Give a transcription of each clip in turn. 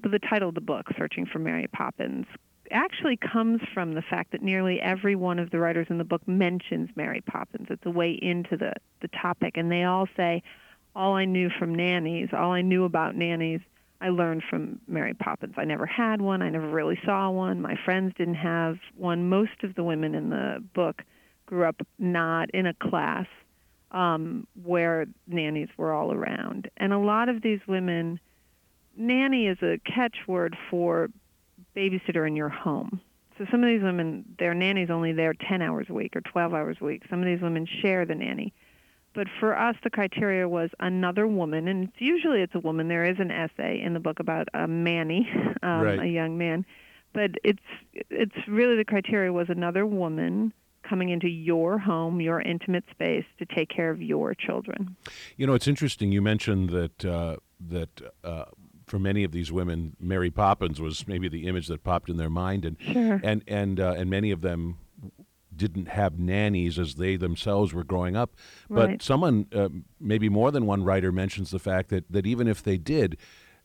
the title of the book, Searching for Mary Poppins, actually comes from the fact that nearly every one of the writers in the book mentions Mary Poppins. It's a way into the topic, and they all say, all I knew about nannies, I learned from Mary Poppins. I never had one. I never really saw one. My friends didn't have one. Most of the women in the book grew up not in a class where nannies were all around. And a lot of these women, nanny is a catchword for babysitter in your home. So some of these women, their nanny's only there 10 hours a week or 12 hours a week. Some of these women share the nanny. But for us, the criteria was another woman, and usually it's a woman. There is an essay in the book about a manny, Right. a young man. But it's really the criteria was another woman coming into your home, your intimate space, to take care of your children. You know, it's interesting. You mentioned that for many of these women, Mary Poppins was maybe the image that popped in their mind, and Sure. and many of them didn't have nannies as they themselves were growing up. But Right. someone, maybe more than one writer, mentions the fact that even if they did,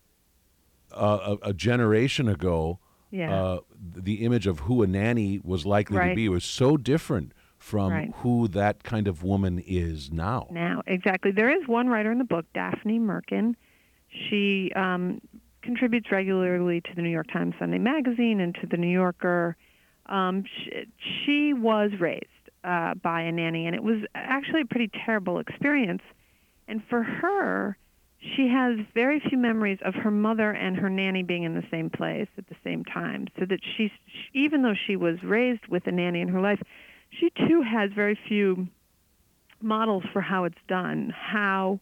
a generation ago, Yeah. the image of who a nanny was likely to Right. be was so different from Right. who that kind of woman is now. Now, exactly. There is one writer in the book, Daphne Merkin. She contributes regularly to the New York Times Sunday Magazine and to the New Yorker. She was raised by a nanny, and it was actually a pretty terrible experience. And for her, she has very few memories of her mother and her nanny being in the same place at the same time. So that even though she was raised with a nanny in her life, she too has very few models for how it's done, how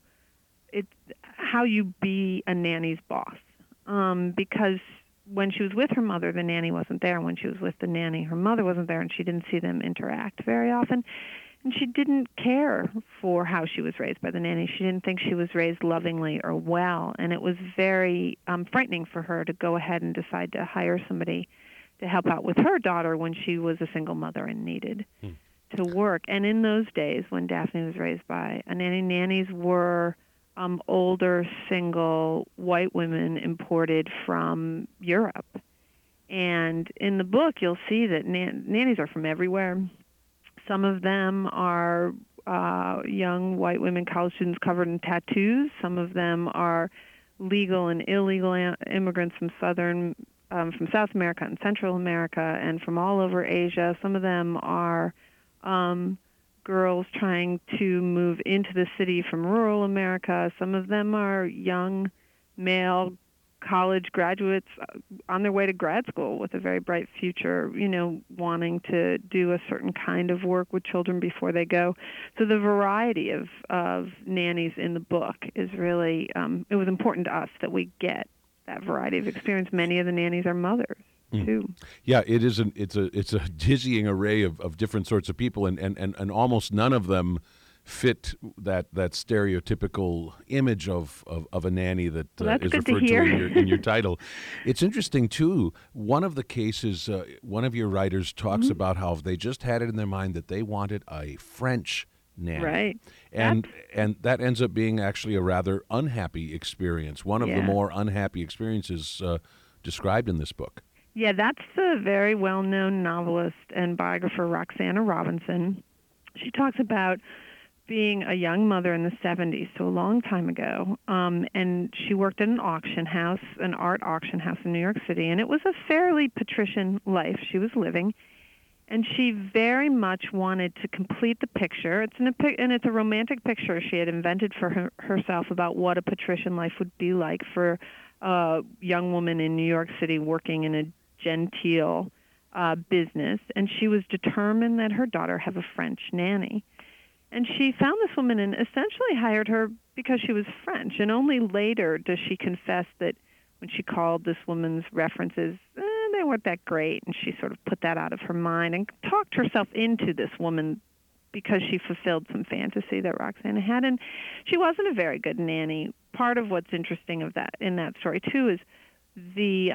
you be a nanny's boss. Because when she was with her mother, the nanny wasn't there. When she was with the nanny, her mother wasn't there, and she didn't see them interact very often. And she didn't care for how she was raised by the nanny. She didn't think she was raised lovingly or well, and it was very frightening for her to go ahead and decide to hire somebody to help out with her daughter when she was a single mother and needed to work. And in those days, when Daphne was raised by a nanny, nannies were older, single, white women imported from Europe. And in the book, you'll see that nannies are from everywhere. Some of them are young white women, college students covered in tattoos. Some of them are legal and illegal immigrants from from South America and Central America and from all over Asia. Some of them are girls trying to move into the city from rural America. Some of them are young male college graduates on their way to grad school with a very bright future, wanting to do a certain kind of work with children before they go. So the variety of nannies in the book is really, it was important to us that we get that variety of experience. Many of the nannies are mothers. Too. Yeah, it's a dizzying array of different sorts of people, and almost none of them fit that stereotypical image of a nanny that is referred to in your title. It's interesting too. One of the cases, one of your writers talks about how they just had it in their mind that they wanted a French nanny. Right. And that ends up being actually a rather unhappy experience. One of the more unhappy experiences described in this book. Yeah, that's the very well-known novelist and biographer Roxana Robinson. She talks about being a young mother in the 70s, so a long time ago, and she worked at an auction house, an art auction house in New York City, and it was a fairly patrician life she was living, and she very much wanted to complete the picture. It's a romantic picture she had invented for herself about what a patrician life would be like for a young woman in New York City working in a genteel business, and she was determined that her daughter have a French nanny. And she found this woman and essentially hired her because she was French. And only later does she confess that when she called this woman's references, they weren't that great, and she sort of put that out of her mind and talked herself into this woman because she fulfilled some fantasy that Roxana had. And she wasn't a very good nanny. Part of what's interesting in that story, too, is the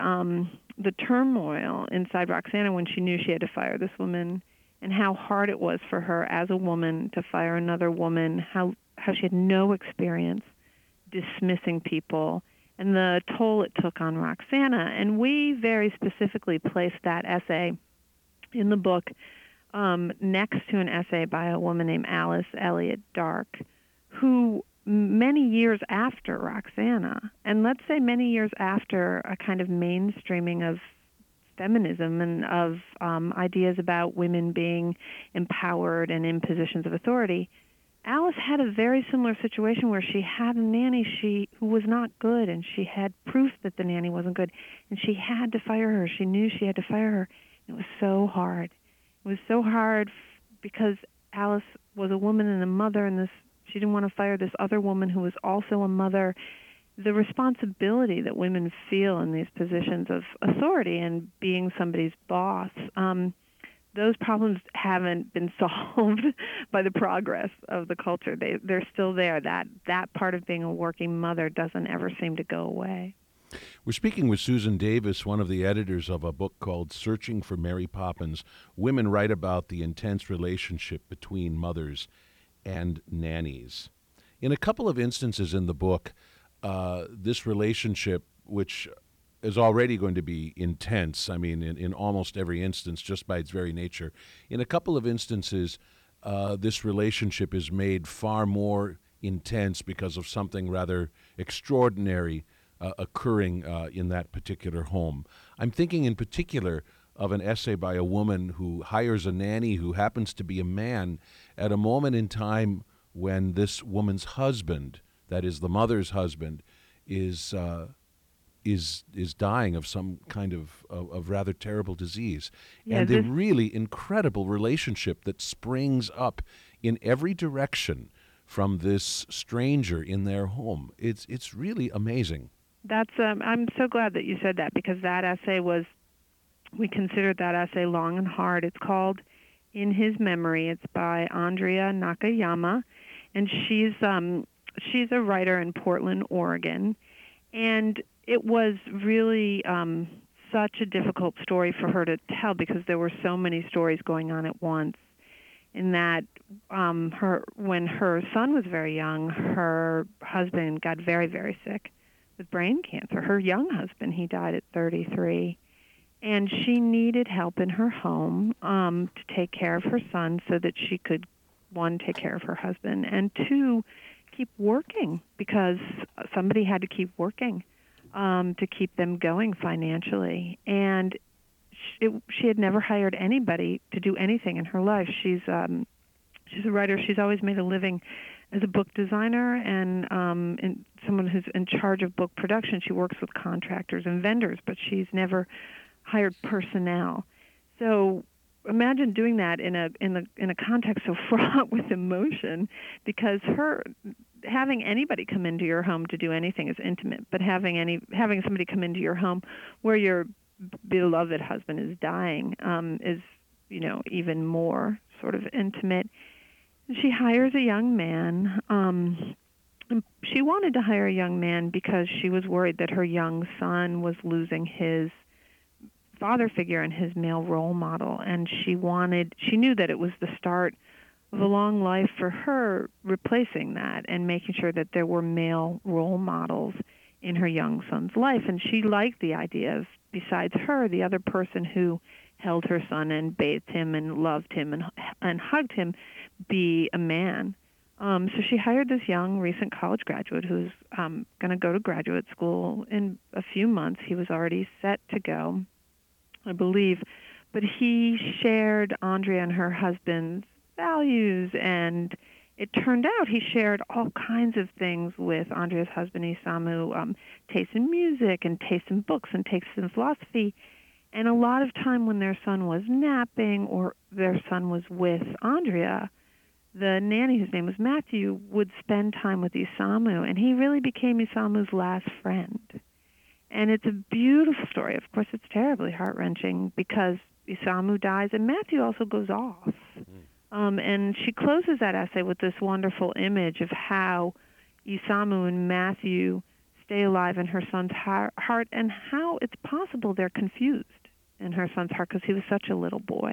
turmoil inside Roxana when she knew she had to fire this woman, and how hard it was for her as a woman to fire another woman, how she had no experience dismissing people, and the toll it took on Roxana. And we very specifically placed that essay in the book next to an essay by a woman named Alice Elliott Dark, who many years after Roxana, and let's say many years after a kind of mainstreaming of feminism and of ideas about women being empowered and in positions of authority, Alice had a very similar situation where she had a nanny who was not good, and she had proof that the nanny wasn't good, and she had to fire her. She knew she had to fire her. It was so hard. It was so hard because Alice was a woman and a mother, and she didn't want to fire this other woman who was also a mother. The responsibility that women feel in these positions of authority and being somebody's boss, those problems haven't been solved by the progress of the culture. They're still there. That part of being a working mother doesn't ever seem to go away. We're speaking with Susan Davis, one of the editors of a book called Searching for Mary Poppins. Women write about the intense relationship between mothers and nannies. In a couple of instances in the book, this relationship, which is already going to be intense, I mean, in almost every instance, just by its very nature, in a couple of instances, this relationship is made far more intense because of something rather extraordinary occurring in that particular home. I'm thinking in particular of an essay by a woman who hires a nanny who happens to be a man at a moment in time when this woman's husband, that is the mother's husband, is dying of some kind of rather terrible disease. Yeah, and the really incredible relationship that springs up in every direction from this stranger in their home. It's really amazing. That's I'm so glad that you said that, because that essay we considered that essay long and hard. It's called In His Memory. It's by Andrea Nakayama, and she's a writer in Portland, Oregon, and it was really such a difficult story for her to tell because there were so many stories going on at once. In that, when her son was very young, her husband got very, very sick with brain cancer. Her young husband, he died at 33. And she needed help in her home to take care of her son so that she could, one, take care of her husband, and two, keep working, because somebody had to keep working to keep them going financially. And she had never hired anybody to do anything in her life. She's a writer. She's always made a living as a book designer and someone who's in charge of book production. She works with contractors and vendors, but she's never hired personnel. So imagine doing that in a context so fraught with emotion, because having anybody come into your home to do anything is intimate, but having somebody come into your home where your beloved husband is dying is even more sort of intimate. She hires a young man. She wanted to hire a young man because she was worried that her young son was losing his father figure and his male role model, and she knew that it was the start of a long life for her, replacing that and making sure that there were male role models in her young son's life. And she liked the idea of, besides her, the other person who held her son and bathed him and loved him and hugged him be a man. So she hired this young, recent college graduate who's going to go to graduate school in a few months. He was already set to go, I believe, but he shared Andrea and her husband's values, and it turned out he shared all kinds of things with Andrea's husband, Isamu, taste in music and taste in books and taste in philosophy. And a lot of time when their son was napping or their son was with Andrea, the nanny, whose name was Matthew, would spend time with Isamu, and he really became Isamu's last friend. And it's a beautiful story. Of course, it's terribly heart-wrenching because Isamu dies, and Matthew also goes off. And she closes that essay with this wonderful image of how Isamu and Matthew stay alive in her son's heart, and how it's possible they're confused in her son's heart because he was such a little boy.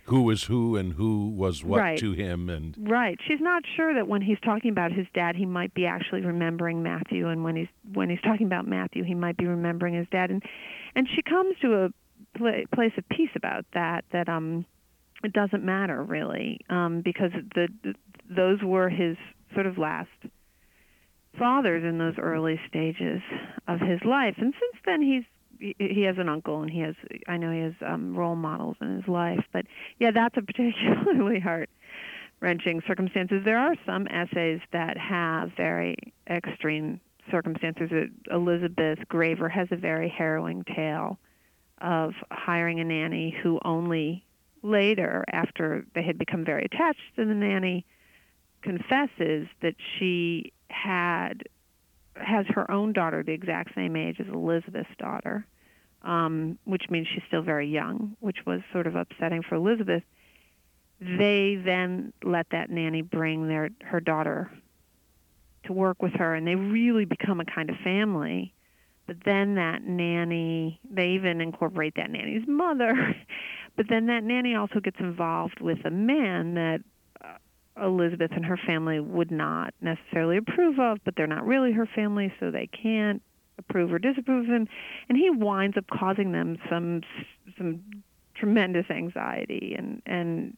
who was who and who was what Right. to him. And Right. She's not sure that when he's talking about his dad, he might be actually remembering Matthew, and when he's talking about Matthew, he might be remembering his dad. And she comes to a place of peace about that. That it doesn't matter really, because those were his sort of last fathers in those early stages of his life. And since then, he has an uncle, and he has role models in his life. But yeah, that's a particularly heart-wrenching circumstances. There are some essays that have very extreme circumstances. Elizabeth Graver has a very harrowing tale of hiring a nanny who only later, after they had become very attached to the nanny, confesses that she has her own daughter the exact same age as Elizabeth's daughter, which means she's still very young, which was sort of upsetting for Elizabeth. They then let that nanny bring her daughter to work with her, and they really become a kind of family. But then that nanny, they even incorporate that nanny's mother, but then that nanny also gets involved with a man that Elizabeth and her family would not necessarily approve of, but they're not really her family, so they can't approve or disapprove of him. And he winds up causing them some tremendous anxiety, and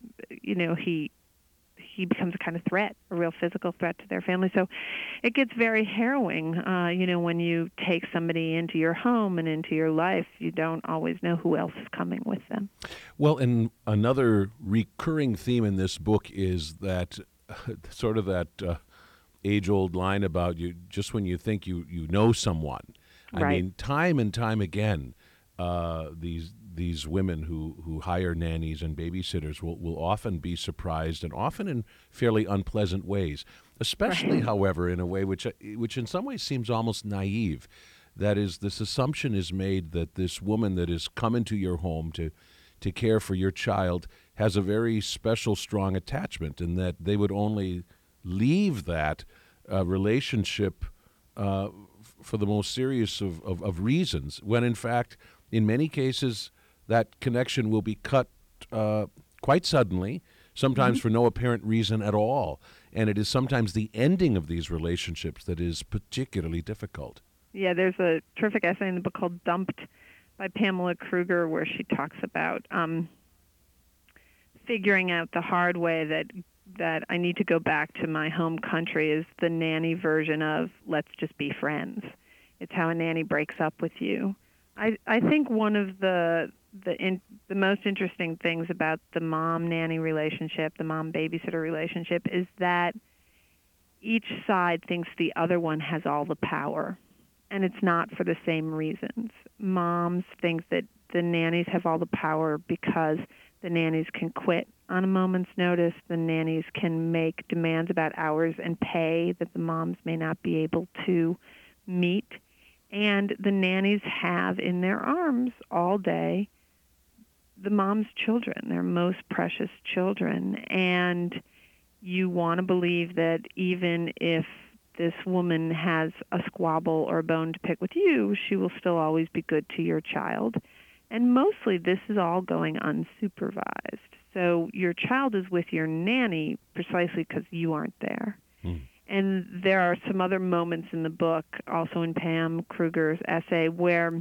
he becomes a kind of threat, a real physical threat to their family. So it gets very harrowing, when you take somebody into your home and into your life, you don't always know who else is coming with them. well, and another recurring theme in this book is that sort of that age-old line about you just when you think you know someone. I Right. mean, time and time again, these women who hire nannies and babysitters will often be surprised, and often in fairly unpleasant ways, especially, Right. however, in a way which in some ways seems almost naive. That is, this assumption is made that this woman that has come into your home to care for your child has a very special, strong attachment, and that they would only leave that relationship for the most serious of reasons, when in fact, in many cases, that connection will be cut quite suddenly, sometimes for no apparent reason at all. And it is sometimes the ending of these relationships that is particularly difficult. Yeah, there's a terrific essay in the book called Dumped by Pamela Kruger, where she talks about figuring out the hard way that I need to go back to my home country is the nanny version of let's just be friends. It's how a nanny breaks up with you. I think one of the most interesting things about the mom-nanny relationship, the mom-babysitter relationship, is that each side thinks the other one has all the power, and it's not for the same reasons. Moms think that the nannies have all the power because the nannies can quit on a moment's notice. The nannies can make demands about hours and pay that the moms may not be able to meet. And the nannies have in their arms all day the mom's children, their most precious children. And you want to believe that even if this woman has a squabble or a bone to pick with you, she will still always be good to your child. And mostly this is all going unsupervised. So your child is with your nanny precisely because you aren't there. And there are some other moments in the book, also in Pam Kruger's essay, where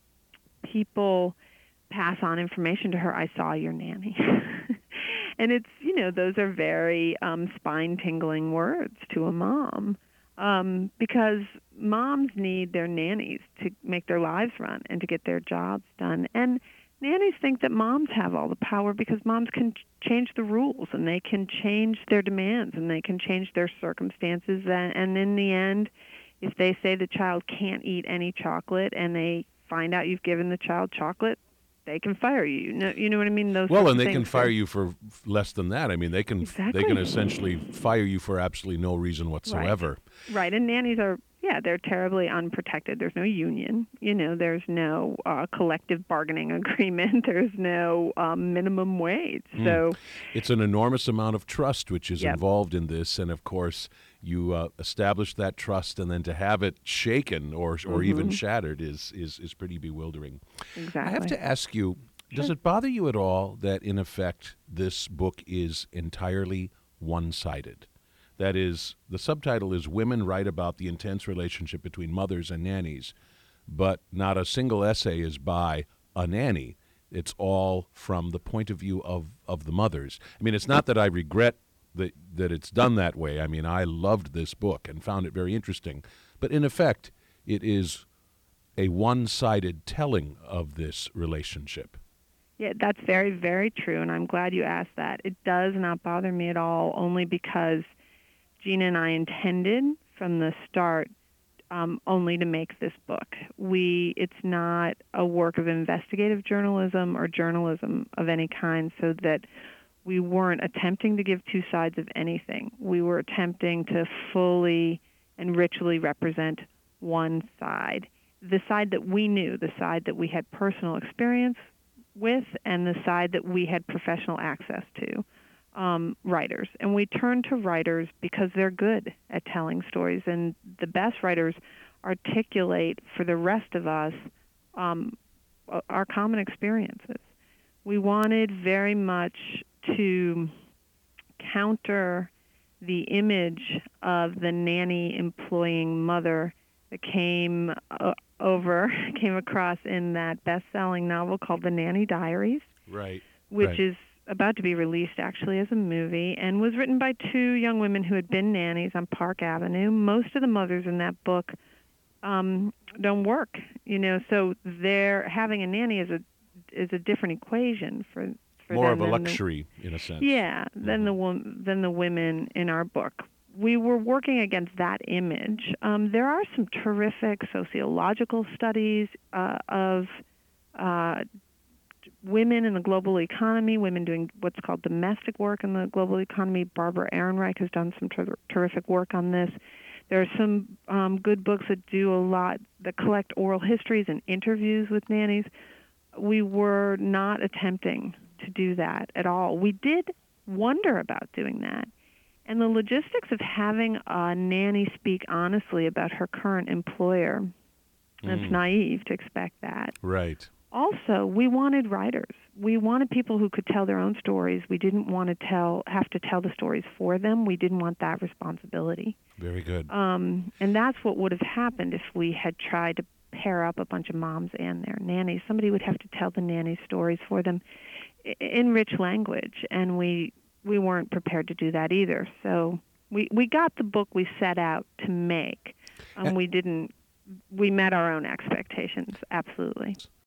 people pass on information to her, I saw your nanny. And it's, those are very spine-tingling words to a mom, because moms need their nannies to make their lives run and to get their jobs done. And nannies think that moms have all the power because moms can change the rules, and they can change their demands, and they can change their circumstances. And in the end, if they say the child can't eat any chocolate and they find out you've given the child chocolate, they can fire you. You know what I mean? And they can fire you for less than that. I mean, they can Exactly. essentially fire you for absolutely no reason whatsoever. Right. And nannies are, they're terribly unprotected. There's no union. There's no collective bargaining agreement. There's no minimum wage. So it's an enormous amount of trust which is Yep. involved in this, and of course, you establish that trust, and then to have it shaken or even shattered is pretty bewildering. Exactly. I have to ask you, Does it bother you at all that, in effect, this book is entirely one-sided? That is, the subtitle is Women Write About the Intense Relationship Between Mothers and Nannies, but not a single essay is by a nanny. It's all from the point of view of the mothers. I mean, it's not that I regret that it's done that way. I mean, I loved this book and found it very interesting. But in effect, it is a one-sided telling of this relationship. Yeah, that's very, very true, and I'm glad you asked that. It does not bother me at all, only because Gina and I intended from the start only to make this book. It's not a work of investigative journalism or journalism of any kind, so that we weren't attempting to give two sides of anything. We were attempting to fully and richly represent one side, the side that we knew, the side that we had personal experience with, and the side that we had professional access to, writers. And we turn to writers because they're good at telling stories, and the best writers articulate for the rest of us our common experiences. We wanted very much to counter the image of the nanny employing mother that came across in that best-selling novel called The Nanny Diaries, right? Which is about to be released actually as a movie, and was written by two young women who had been nannies on Park Avenue. Most of the mothers in that book don't work, so they're having a nanny is a different equation for more them of a luxury in a sense. Yeah, than the women in our book. We were working against that image. There are some terrific sociological studies of women in the global economy, women doing what's called domestic work in the global economy. Barbara Ehrenreich has done some terrific work on this. There are some good books that do a lot, that collect oral histories and interviews with nannies. We were not attempting to do that at all. We did wonder about doing that. And the logistics of having a nanny speak honestly about her current employer, it's naive to expect that. Right. Also, we wanted writers. We wanted people who could tell their own stories. We didn't want to have to tell the stories for them. We didn't want that responsibility. Very good. And that's what would have happened if we had tried to pair up a bunch of moms and their nannies. Somebody would have to tell the nanny stories for them in rich language, and we weren't prepared to do that either. So we got the book we set out to make. We met our own expectations, absolutely.